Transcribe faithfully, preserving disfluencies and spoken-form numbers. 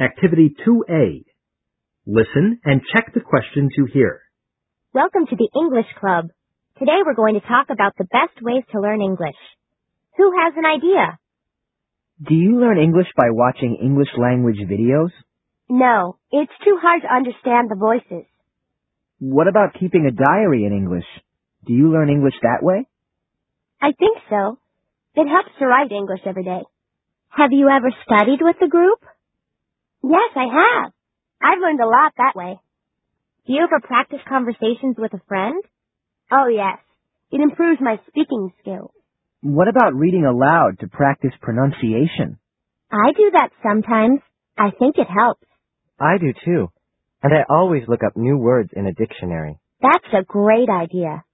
Activity two A. Listen and check the questions you hear. Welcome to the English Club. Today we're going to talk about the best ways to learn English. Who has an idea? Do you learn English by watching English language videos? No, it's too hard to understand the voices. What about keeping a diary in English? Do you learn English that way? I think so. It helps to write English every day. Have you ever studied with a group? Yes, I have. I've learned a lot that way. Do you ever practice conversations with a friend? Oh, yes. It improves my speaking skills. What about reading aloud to practice pronunciation? I do that sometimes. I think it helps. I do too. And I always look up new words in a dictionary. That's a great idea.